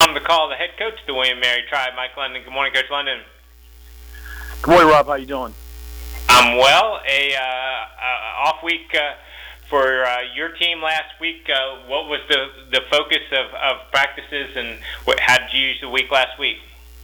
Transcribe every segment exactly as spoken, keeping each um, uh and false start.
on the call the head coach of the William and Mary Tribe, Mike London. Good morning, Coach London. Good morning, Rob. How you doing? I'm well. A uh, uh, off week uh, for uh, your team last week. Uh, what was the, the focus of, of practices, and what, how did you use the week last week?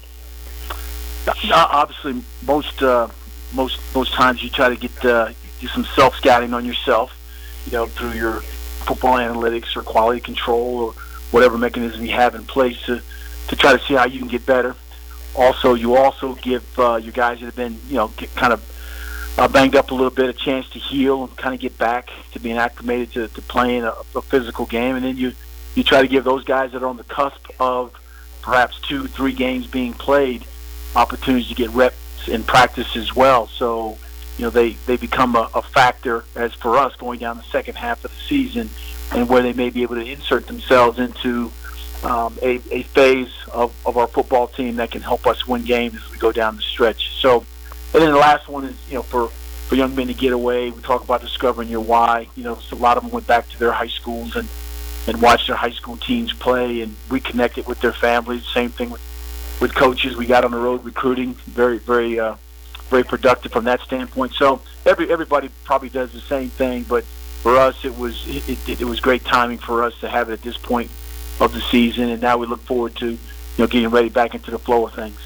Uh, obviously, most uh, most most times you try to get uh, do some self scouting on yourself, you know, through your football analytics or quality control or whatever mechanism you have in place to to try to see how you can get better. Also, you also give uh, your guys that have been, you know, get kind of uh, banged up a little bit a chance to heal and kind of get back to being acclimated to, to playing a, a physical game. And then you, you try to give those guys that are on the cusp of perhaps two, three games being played opportunities to get reps in practice as well. So, you know, they, they become a, a factor as for us going down the second half of the season, and where they may be able to insert themselves into um, a, a phase of, of our football team that can help us win games as we go down the stretch. So, and then the last one is, you know, for, for young men to get away, we talk about discovering your why. You know, so a lot of them went back to their high schools and, and watched their high school teams play and reconnected with their families. Same thing with, with coaches. We got on the road recruiting, very, very, uh, very productive from that standpoint. So every everybody probably does the same thing, but for us, it was it, it, it was great timing for us to have it at this point of the season, and now we look forward to, you know, getting ready back into the flow of things.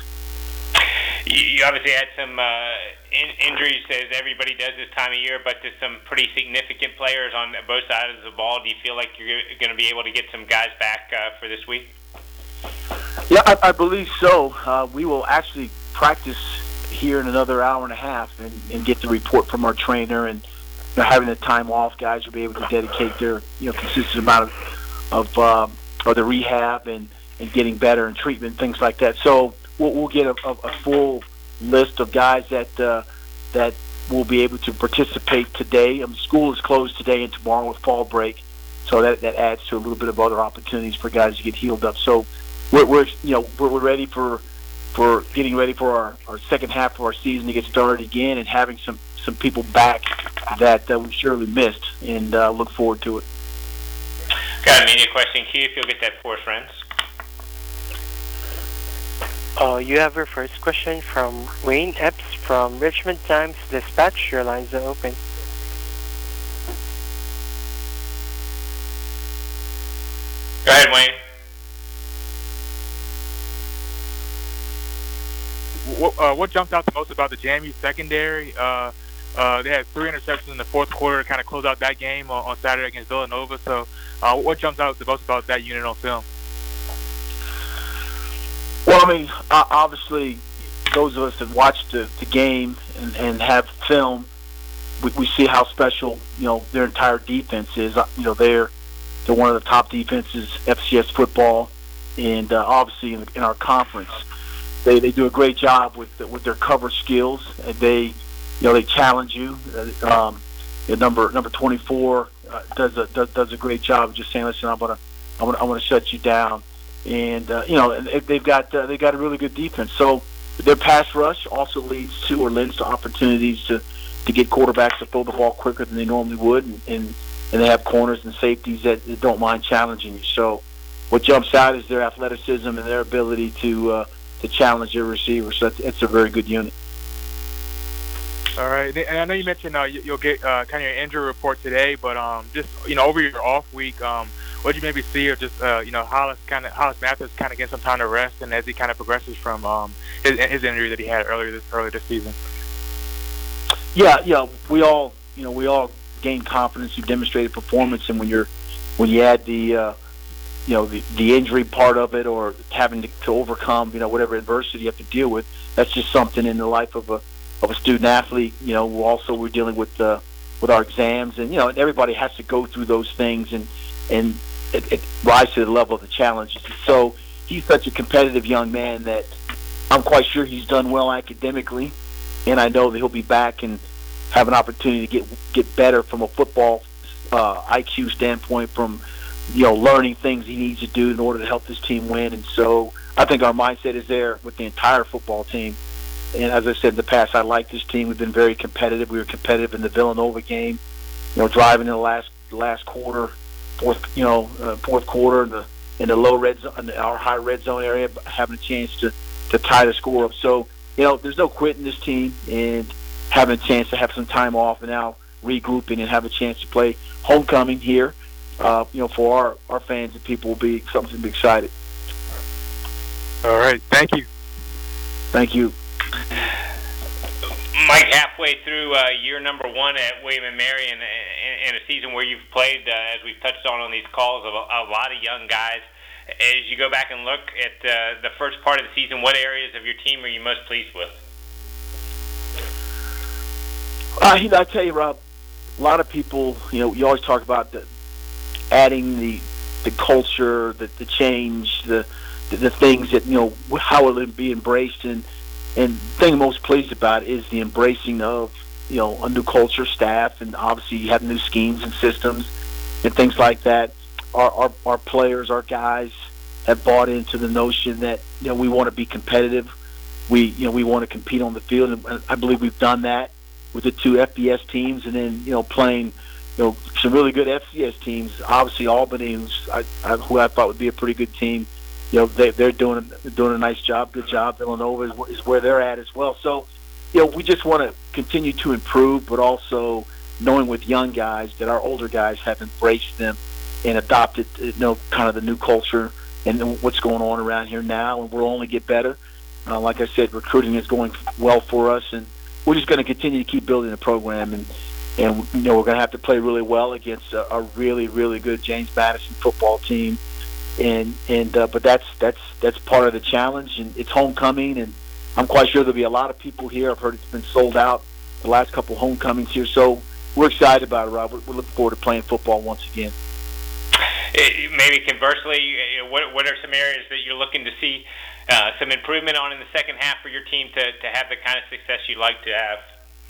You obviously had some uh, in- injuries, as everybody does this time of year, but to some pretty significant players on both sides of the ball. Do you feel like you're going to be able to get some guys back uh, for this week? Yeah, I, I believe so. Uh, we will actually practice here in another hour and a half and, and get the report from our trainer, and, you know, having the time off, guys will be able to dedicate their, you know, consistent amount of of, um, of the rehab and, and getting better and treatment, things like that. So we'll, we'll get a, a, a full list of guys that uh, that will be able to participate today. I mean, school is closed today and tomorrow with fall break, so that that adds to a little bit of other opportunities for guys to get healed up. So we're, we're you know we're, we're ready for. for getting ready for our, our second half of our season to get started again, and having some, some people back that uh, we surely missed, and uh, look forward to it. Got a media question, Q, if you'll get that for us, friends. Uh, you have your first question from Wayne Epps from Richmond Times-Dispatch. Your lines are open. Go ahead, Wayne. What, uh, what jumped out the most about the J M U secondary? Uh, uh, they had three interceptions in the fourth quarter to kind of close out that game on, on Saturday against Villanova. So uh, what jumps out the most about that unit on film? Well, I mean, uh, obviously, those of us that watch the, the game and, and have film, we, we see how special, you know, their entire defense is. Uh, you know, they're they're one of the top defenses, F C S football, and uh, obviously in, in our conference. They they do a great job with with their cover skills, and they, you know, they challenge you. Uh, um, you know, number number twenty-four uh, does a does, does a great job of just saying, listen, I'm gonna I'm gonna I'm gonna shut you down, and uh, you know, and they've got uh, they've got a really good defense. So their pass rush also leads to or lends to opportunities to, to get quarterbacks to throw the ball quicker than they normally would, and and, and they have corners and safeties that, that don't mind challenging you. So what jumps out is their athleticism and their ability to uh, to challenge your receivers. So it's, it's a very good unit. All right, and I know you mentioned uh, you'll get uh, kind of your injury report today, but um, just, you know, over your off week, um, what did you maybe see, or just uh, you know, Hollis kind of Hollis Mathis kind of getting some time to rest, and as he kind of progresses from um, his, his injury that he had earlier this earlier this season. Yeah, yeah, we all you know we all gain confidence through demonstrated performance, and when you're when you add the uh, you know, the, the injury part of it, or having to, to overcome, you know, whatever adversity you have to deal with, that's just something in the life of a of a student athlete. You know, also we're dealing with uh, with our exams, and you know, everybody has to go through those things, and and it, it rise to the level of the challenges. So he's such a competitive young man that I'm quite sure he's done well academically, and I know that he'll be back and have an opportunity to get get better from a football uh, I Q standpoint, from, you know, learning things he needs to do in order to help this team win. And so I think our mindset is there with the entire football team. And as I said in the past, I like this team. We've been very competitive. We were competitive in the Villanova game, you know, driving in the last last quarter, fourth, you know, uh, fourth quarter, the in the low red zone, in our high red zone area, having a chance to, to tie the score up. So, you know, there's no quitting this team, and having a chance to have some time off and now regrouping and have a chance to play homecoming here, uh, you know, for our, our fans and people will be something to be excited. All right. Thank you. Thank you. Mike, halfway through uh, year number one at William and Mary, and in a season where you've played, uh, as we've touched on on these calls, a, a lot of young guys. As you go back and look at uh, the first part of the season, what areas of your team are you most pleased with? Uh, you know, I tell you, Rob, a lot of people, you know, you always talk about the, adding the the culture, the, the change, the, the the things that, you know, how it'll be embraced. And and the thing I'm most pleased about is the embracing of, you know, a new culture, staff, and obviously you have new schemes and systems and things like that. Our, our our players, our guys have bought into the notion that, you know, we want to be competitive. We, you know, we want to compete on the field, and I believe we've done that with the two F B S teams, and then, you know, playing, you know, some really good F C S teams. Obviously, Albany, who's I, I, who I thought would be a pretty good team. You know, they, they're doing doing a nice job, good job. Villanova is, is where they're at as well. So, you know, we just want to continue to improve, but also knowing with young guys that our older guys have embraced them and adopted, you know, kind of the new culture and what's going on around here now, and we'll only get better. Uh, like I said, recruiting is going well for us, and we're just going to continue to keep building the program, and and you know, we're going to have to play really well against a, a really really good James Madison football team. And and uh, but that's that's that's part of the challenge, and it's homecoming, and I'm quite sure there'll be a lot of people here. I've heard it's been sold out the last couple of homecomings here, so we're excited about it, Robert. We're looking forward to playing football once again. Maybe conversely, what what are some areas that you're looking to see uh, some improvement on in the second half for your team to, to have the kind of success you'd like to have?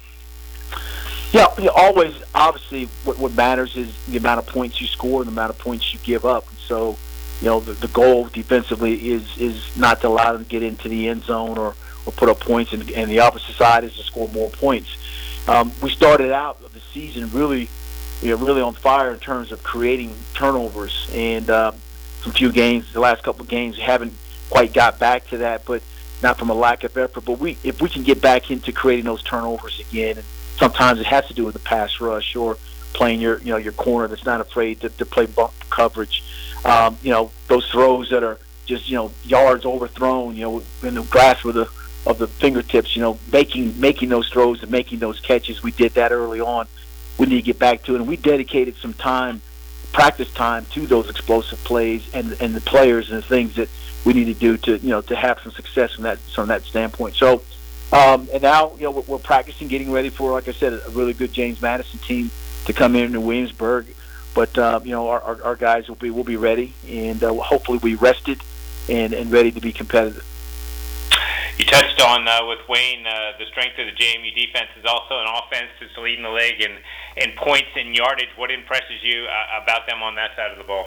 Yeah, you know, always, obviously, what, what matters is the amount of points you score and the amount of points you give up. So, you know, the, the goal defensively is is not to allow them to get into the end zone or, or put up points, and, and the opposite side is to score more points. Um, we started out of the season really, you know, really on fire in terms of creating turnovers, and uh, some few games, the last couple of games, we haven't quite got back to that, but not from a lack of effort. But we, if we can get back into creating those turnovers again, and sometimes it has to do with the pass rush or playing your, you know, your corner that's not afraid to, to play bump coverage. Um, you know, those throws that are just, you know, yards overthrown, you know, in the grasp of the of the fingertips, you know, making making those throws and making those catches. We did that early on. We need to get back to it, and we dedicated some time, practice time, to those explosive plays and and the players and the things that we need to do to, you know, to have some success from that from that standpoint. So, um, and now, you know, we're, we're practicing, getting ready for, like I said, a really good James Madison team to come in in Williamsburg. But uh, you know, our, our, our guys will be will be ready, and uh, hopefully we rested and, and ready to be competitive. You touched on uh, with Wayne uh, the strength of the J M U defense is also an offense that's leading the league in, in points and yardage. What impresses you uh, about them on that side of the ball?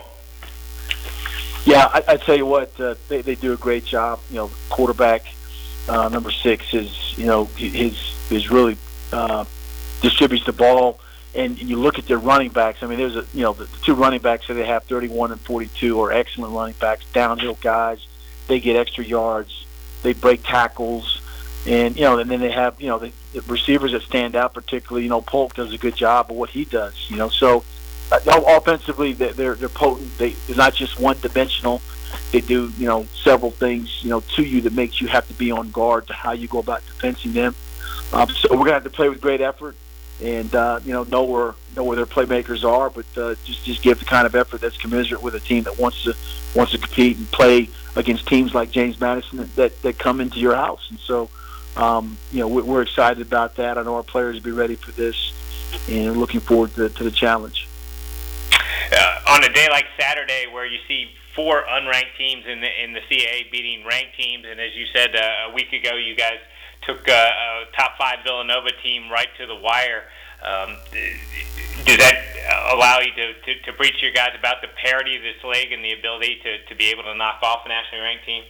Yeah, I, I tell you what, uh, they they do a great job. You know, quarterback uh, number six is, you know, his is really uh, distributes the ball. And you look at their running backs. I mean, there's a, you know, the two running backs that they have, thirty-one and forty-two, are excellent running backs, downhill guys. They get extra yards. They break tackles, and you know, and then they have, you know, the, the receivers that stand out. Particularly, you know, Polk does a good job of what he does. You know, so uh, offensively, they're they're, they're potent. They, they're not just one dimensional. They do, you know, several things, you know, to you that makes you have to be on guard to how you go about defending them. Um, so we're gonna have to play with great effort. And uh, you know, know where know where their playmakers are, but uh, just just give the kind of effort that's commensurate with a team that wants to wants to compete and play against teams like James Madison that that, that come into your house. And so, um, you know, we're, we're excited about that. I know our players will be ready for this, and looking forward to, to the challenge. Uh, on a day like Saturday, where you see four unranked teams in the in the C A A beating ranked teams, and as you said uh, a week ago, you guys took uh, a top five Villanova team right to the wire. Um, does that allow you to, to, to preach to your guys about the parity of this league and the ability to, to be able to knock off nationally ranked teams?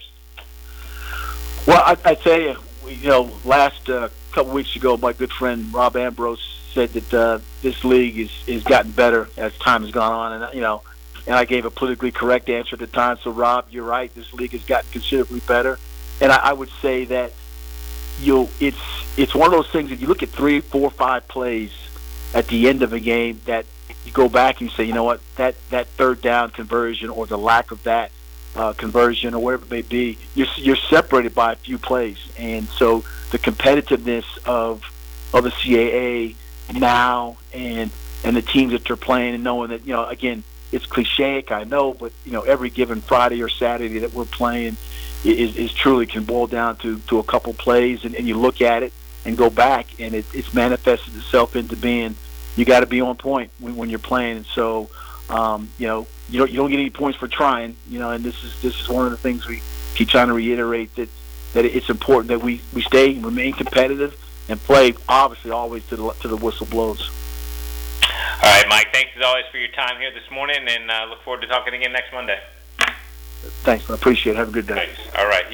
Well, I, I tell you, you know, last uh, couple weeks ago, my good friend Rob Ambrose said that uh, this league is is gotten better as time has gone on, and you know, and I gave a politically correct answer at the time. So, Rob, you're right. This league has gotten considerably better, and I, I would say that you it's it's one of those things that you look at three, four, five plays at the end of a game that you go back and you say, you know what, that that third down conversion or the lack of that uh, conversion or whatever it may be, you're you're separated by a few plays, and so the competitiveness of of the C A A now and and the teams that they're playing, and knowing that, you know, again, it's cliche, I know, but, you know, every given Friday or Saturday that we're playing is, is truly can boil down to, to a couple plays, and, and you look at it and go back, and it, it's manifested itself into being, you got to be on point when, when you're playing. And so, um, you know, you don't, you don't get any points for trying, you know, and this is this is one of the things we keep trying to reiterate, that, that it's important that we, we stay and remain competitive and play, obviously, always to the, to the whistle blows. All right, Mike, thanks as always for your time here this morning, and uh, look forward to talking again next Monday. Thanks. I appreciate it. Have a good day. Thanks. All right.